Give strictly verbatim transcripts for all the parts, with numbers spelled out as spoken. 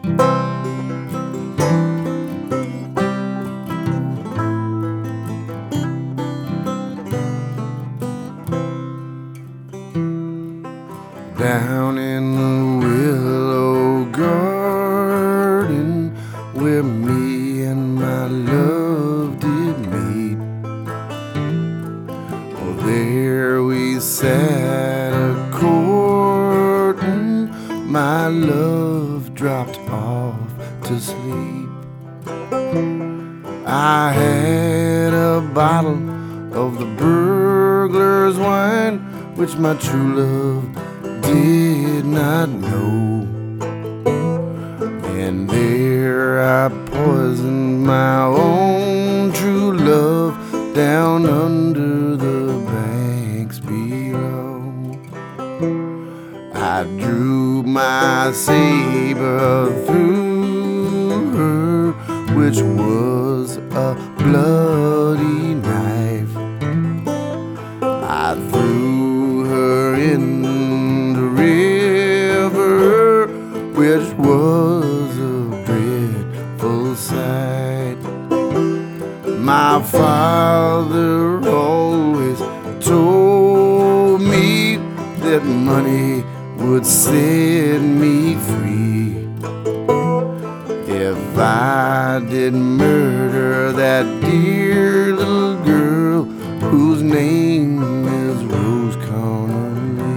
Down in the willow garden where me and my love did meet, oh, there we sat a-courtin'. My love dropped off to sleep. I had a bottle of the burglar's wine, which my true love did not know, and there I poisoned my own true love down under the banks below. I drew my saber through her, which was a bloody knife. I threw her in which was a dreadful sight. My father always told me that money would set me free if I did murder that dear little girl whose name is Rose Connolly.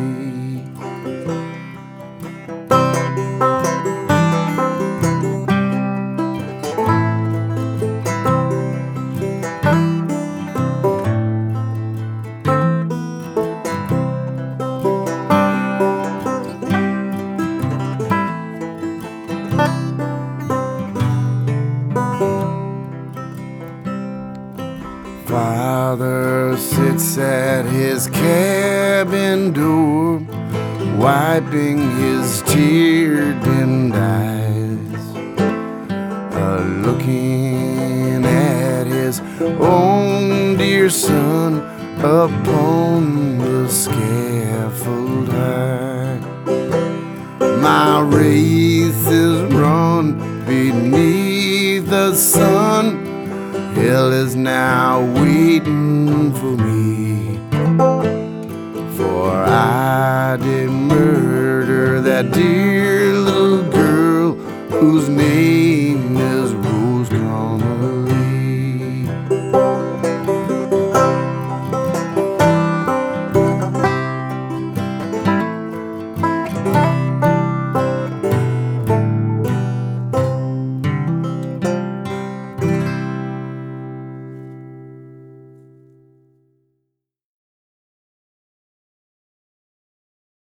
Father sits at his cabin door, wiping his tear-dimmed eyes, uh, looking at his own dear son upon the scaffold high. My race is run beneath the sun. Hell is now waiting for me, for I did murder that dear little girl whose name